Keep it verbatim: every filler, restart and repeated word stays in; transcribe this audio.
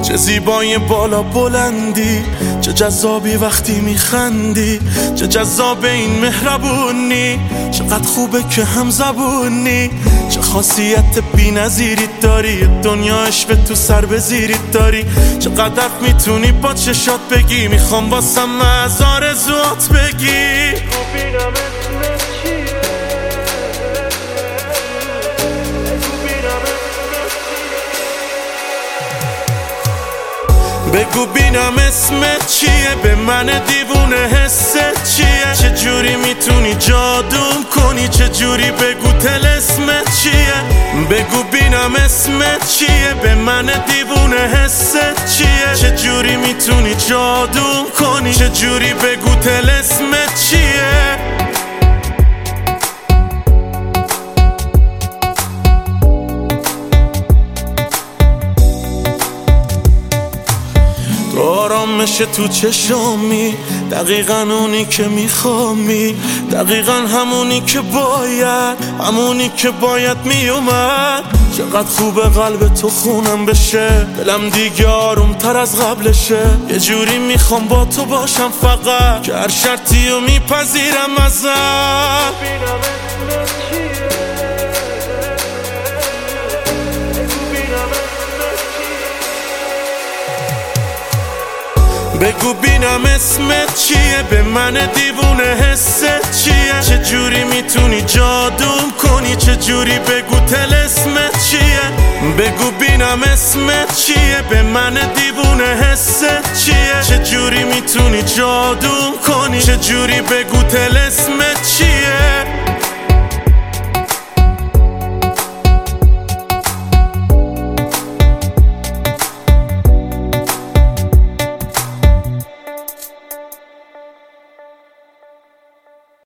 چه زیبای بالا بلندی، چه جذابی وقتی میخندی، چه جذاب این مهربونی، چقدر خوبه که هم زبونی، چه خاصیت بی نظیری داری، دنیا عشق تو سر بزیری داری، چقدر میتونی با چشات بگی، میخوام واسم از آرزوات بگی. بگو بینم اسمت چیه، به من دیوونه حست چیه، چه جوری میتونی جادوم کنی، چه جوری بگو طلسمت چیه، بگو بینم اسمت چیه، به من دیوونه حست چیه، چه جوری میتونی جادوم کنی، چه جوری بگو طلسمت چیه. آرامش تو چشامی، دقیقا اونی که میخوامی، دقیقا همونی که باید، همونی که باید میومد. چقدر خوبه قلب تو خونم بشه، دلم دیگه آروم تر از قبلشه، یه جوری میخوام با تو باشم فقط، که هر شرطی رو میپذیرم ازت. بگو بینم اسمت چیه، به من دیوونه حست چیه، چه جوری میتونی جادوم کنی، چه جوری بگو طلسمت چیه، بگو بینم اسمت چیه، به من دیوونه حست چیه، چه جوری میتونی جادوم کنی، چه جوری بگو طلسمت چیه.